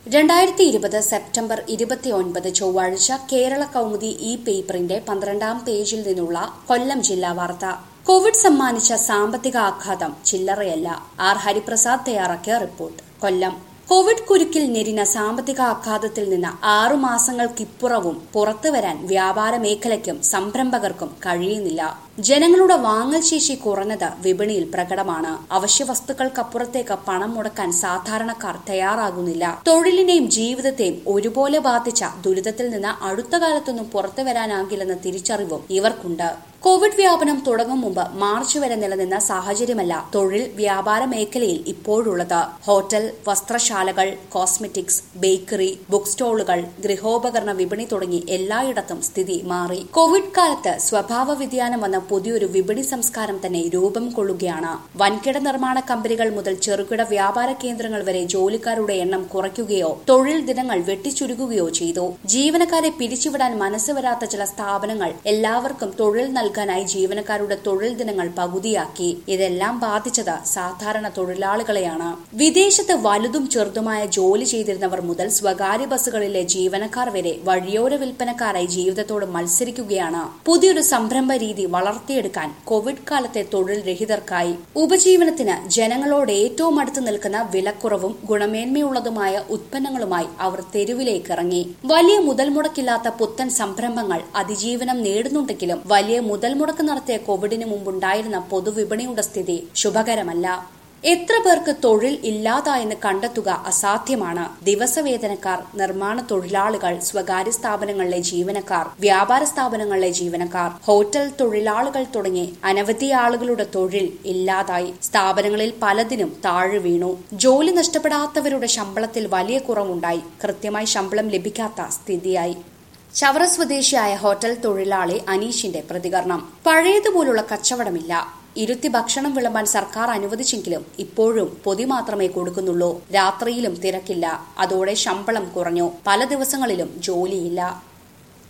2020 September 29 ചൊവ്വാഴ്ച കേരള കൗമുദി ഈ പേപ്പറിന്റെ 12-ാം പേജിൽ നിന്നുള്ള കൊല്ലം ജില്ലാ വാർത്ത. കോവിഡ് സമ്മാനിച്ച സാമ്പത്തിക ആഘാതം ചില്ലറയല്ല. ആർ ഹരിപ്രസാദ് തയ്യാറാക്കിയ റിപ്പോർട്ട്. കൊല്ലം. കോവിഡ് കുരുക്കിൽ ഞെരിഞ്ഞ സാമ്പത്തിക ആഘാതത്തിൽ നിന്ന് 6 മാസങ്ങൾക്കിപ്പുറവും പുറത്തുവരാൻ വ്യാപാര മേഖലയ്ക്കും സംരംഭകർക്കും കഴിയുന്നില്ല. ജനങ്ങളുടെ വാങ്ങൽ ശേഷി കുറഞ്ഞത് വിപണിയിൽ പ്രകടമാണ്. അവശ്യവസ്തുക്കൾക്കപ്പുറത്തേക്ക് പണം മുടക്കാൻ സാധാരണക്കാർ തയ്യാറാകുന്നില്ല. തൊഴിലിനെയും ജീവിതത്തെയും ഒരുപോലെ ബാധിച്ച ദുരിതത്തിൽ നിന്ന് അടുത്ത കാലത്തൊന്നും പുറത്തുവരാനാകില്ലെന്ന തിരിച്ചറിവും ഇവർക്കുണ്ട്. കോവിഡ് വ്യാപനം തുടങ്ങും മുമ്പ് മാർച്ച് വരെ നിലനിന്ന സാഹചര്യമല്ല തൊഴിൽ വ്യാപാര മേഖലയിൽ ഇപ്പോഴുള്ളത്. ഹോട്ടൽ, വസ്ത്രശാലകൾ, കോസ്മെറ്റിക്സ്, ബേക്കറി, ബുക്ക് സ്റ്റോളുകൾ, ഗൃഹോപകരണ വിപണി തുടങ്ങി എല്ലായിടത്തും സ്ഥിതി മാറി. കോവിഡ് കാലത്ത് സ്വഭാവ വ്യതിയാനം വന്ന പുതിയൊരു വിപണി സംസ്കാരം തന്നെ രൂപം കൊള്ളുകയാണ്. വൻകിട നിർമ്മാണ കമ്പനികൾ മുതൽ ചെറുകിട വ്യാപാര കേന്ദ്രങ്ങൾ വരെ ജോലിക്കാരുടെ എണ്ണം കുറയ്ക്കുകയോ തൊഴിൽ ദിനങ്ങൾ വെട്ടിച്ചുരുക്കുകയോ ചെയ്തു. ജീവനക്കാരെ പിരിച്ചുവിടാൻ മനസ്സ് വരാത്ത ചില സ്ഥാപനങ്ങൾ എല്ലാവർക്കും തൊഴിൽ നൽകാനായി ജീവനക്കാരുടെ തൊഴിൽ ദിനങ്ങൾ പകുതിയാക്കി. ഇതെല്ലാം ബാധിച്ചത് സാധാരണ തൊഴിലാളികളെയാണ്. വിദേശത്ത് വലുതും ചെറുതുമായ ജോലി ചെയ്തിരുന്നവർ മുതൽ സ്വകാര്യ ബസ്സുകളിലെ ജീവനക്കാർ വരെ വഴിയോര വിൽപ്പനക്കാരായി ജീവിതത്തോട് മത്സരിക്കുകയാണ്. പുതിയൊരു സംരംഭ രീതി വളർത്തിയെടുക്കാൻ കോവിഡ് കാലത്തെ തൊഴിൽ രഹിതർക്കായി. ഉപജീവനത്തിന് ജനങ്ങളോട് ഏറ്റവും അടുത്ത് നിൽക്കുന്ന വിലക്കുറവും ഗുണമേന്മയുള്ളതുമായ ഉത്പന്നങ്ങളുമായി അവർ തെരുവിലേക്കിറങ്ങി. വലിയ മുതൽ മുടക്കില്ലാത്ത പുത്തൻ സംരംഭങ്ങൾ അതിജീവനം നേടുന്നുണ്ടെങ്കിലും വലിയ മുതൽ മുടക്ക് നടത്തിയ കോവിഡിന് മുമ്പുണ്ടായിരുന്ന പൊതുവിപണിയുടെ സ്ഥിതി ശുഭകരമല്ല. എത്ര പേർക്ക് തൊഴിൽ ഇല്ലാതായെന്ന് കണ്ടെത്തുക അസാധ്യമാണ്. ദിവസവേതനക്കാർ, നിർമ്മാണ തൊഴിലാളികൾ, സ്വകാര്യ സ്ഥാപനങ്ങളിലെ ജീവനക്കാർ, വ്യാപാര സ്ഥാപനങ്ങളിലെ ജീവനക്കാർ, ഹോട്ടൽ തൊഴിലാളികൾ തുടങ്ങി അനവധി ആളുകളുടെ തൊഴിൽ ഇല്ലാതായി. സ്ഥാപനങ്ങളിൽ പലതിനും താഴെ വീണു. ജോലി നഷ്ടപ്പെടാത്തവരുടെ ശമ്പളത്തിൽ വലിയ കുറവുണ്ടായി. കൃത്യമായി ശമ്പളം ലഭിക്കാത്ത സ്ഥിതിയായി. ചവറ സ്വദേശിയായ ഹോട്ടൽ തൊഴിലാളി അനീഷിന്റെ പ്രതികരണം. പഴയതുപോലുള്ള കച്ചവടമില്ല. ഇരുത്തി ഭക്ഷണം വിളമ്പാൻ സർക്കാർ അനുവദിച്ചെങ്കിലും ഇപ്പോഴും പൊതി മാത്രമേ കൊടുക്കുന്നുള്ളൂ. രാത്രിയിലും തിരക്കില്ല. അതോടെ ശമ്പളം കുറഞ്ഞു. പല ദിവസങ്ങളിലും ജോലിയില്ല.